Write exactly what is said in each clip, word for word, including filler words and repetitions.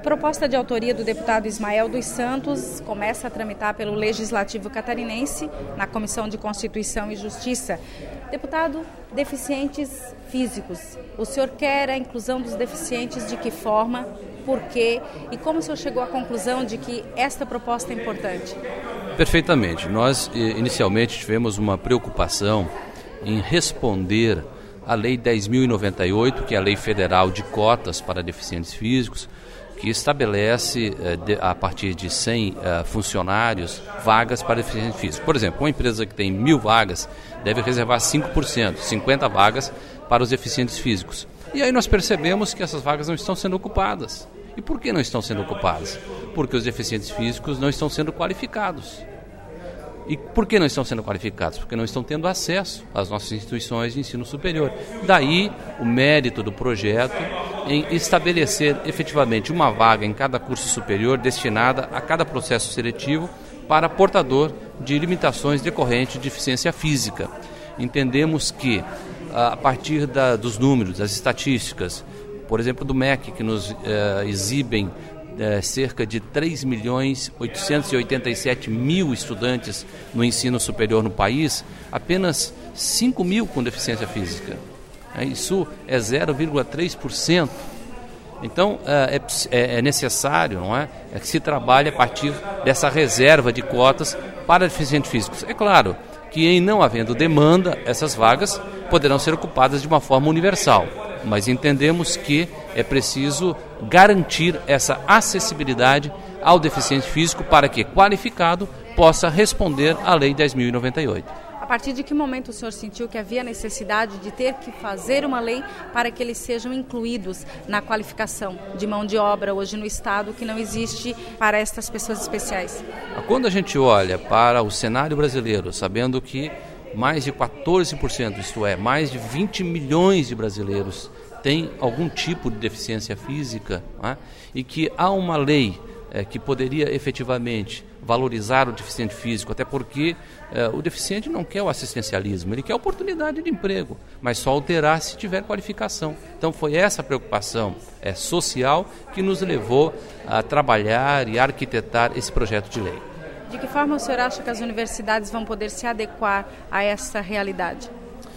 proposta de autoria do deputado Ismael dos Santos começa a tramitar pelo Legislativo Catarinense na Comissão de Constituição e Justiça. Deputado, deficientes físicos. O senhor quer a inclusão dos deficientes de que forma, por quê e como o senhor chegou à conclusão de que esta proposta é importante? Perfeitamente. Nós inicialmente tivemos uma preocupação em responder à Lei dez mil e noventa e oito, que é a Lei Federal de Cotas para Deficientes Físicos, que estabelece, a partir de cem funcionários, vagas para deficientes físicos. Por exemplo, uma empresa que tem mil vagas deve reservar cinco por cento, cinquenta vagas para os deficientes físicos. E aí nós percebemos que essas vagas não estão sendo ocupadas. E por que não estão sendo ocupadas? Porque os deficientes físicos não estão sendo qualificados. E por que não estão sendo qualificados? Porque não estão tendo acesso às nossas instituições de ensino superior. Daí o mérito do projeto em estabelecer efetivamente uma vaga em cada curso superior destinada a cada processo seletivo para portador de limitações decorrentes de deficiência física. Entendemos que, a partir da, dos números, das estatísticas, por exemplo, do M E C, que nos eh, exibem É, cerca de três milhões oitocentos e oitenta e sete mil estudantes no ensino superior no país, apenas cinco mil com deficiência física. É, isso é zero vírgula três por cento. Então é, é, é necessário, não é, é que se trabalhe a partir dessa reserva de cotas para deficientes físicos. É claro que, em não havendo demanda, essas vagas poderão ser ocupadas de uma forma universal, mas entendemos que é preciso garantir essa acessibilidade ao deficiente físico para que, qualificado, possa responder à Lei dez mil e noventa e oito. A partir de que momento o senhor sentiu que havia necessidade de ter que fazer uma lei para que eles sejam incluídos na qualificação de mão de obra hoje no Estado, que não existe para estas pessoas especiais? Quando a gente olha para o cenário brasileiro, sabendo que mais de quatorze por cento, isto é, mais de vinte milhões de brasileiros têm algum tipo de deficiência física, né? E que há uma lei é, que poderia efetivamente valorizar o deficiente físico, até porque é, o deficiente não quer o assistencialismo, ele quer a oportunidade de emprego, mas só alterar se tiver qualificação. Então foi essa preocupação é, social que nos levou a trabalhar e arquitetar esse projeto de lei. De que forma o senhor acha que as universidades vão poder se adequar a essa realidade?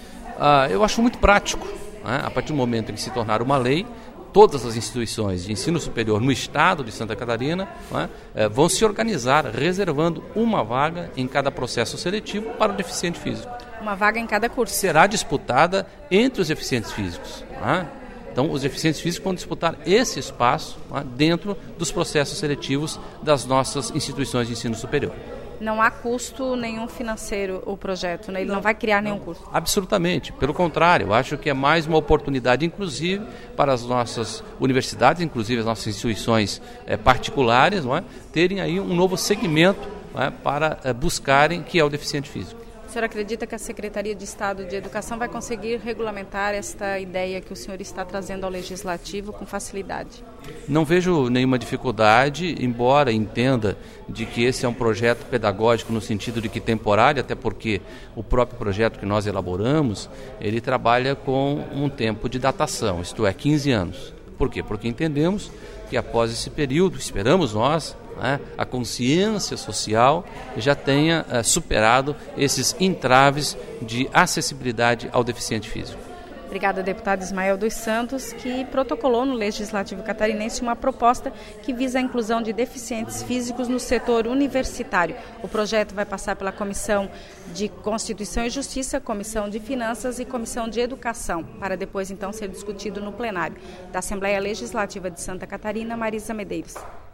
Ah, eu acho muito prático. Né? A partir do momento em que se tornar uma lei, todas as instituições de ensino superior no estado de Santa Catarina, né, eh, vão se organizar reservando uma vaga em cada processo seletivo para o deficiente físico. Uma vaga em cada curso? Será disputada entre os deficientes físicos. Né? Então, os deficientes físicos vão disputar esse espaço, né, dentro dos processos seletivos das nossas instituições de ensino superior. Não há custo nenhum financeiro o projeto, né? Ele não, não vai criar nenhum custo? Absolutamente, pelo contrário, eu acho que é mais uma oportunidade, inclusive, para as nossas universidades, inclusive as nossas instituições é, particulares, não é? Terem aí um novo segmento, não é? Para é, buscarem, que é o deficiente físico. O senhor acredita que a Secretaria de Estado de Educação vai conseguir regulamentar esta ideia que o senhor está trazendo ao Legislativo com facilidade? Não vejo nenhuma dificuldade, embora entenda de que esse é um projeto pedagógico no sentido de que temporário, até porque o próprio projeto que nós elaboramos, ele trabalha com um tempo de datação, isto é, quinze anos. Por quê? Porque entendemos que após esse período, esperamos nós, né, a consciência social já tenha uh, superado esses entraves de acessibilidade ao deficiente físico. Obrigada, deputado Ismael dos Santos, que protocolou no Legislativo Catarinense uma proposta que visa a inclusão de deficientes físicos no setor universitário. O projeto vai passar pela Comissão de Constituição e Justiça, Comissão de Finanças e Comissão de Educação, para depois então ser discutido no plenário. Da Assembleia Legislativa de Santa Catarina, Marisa Medeiros.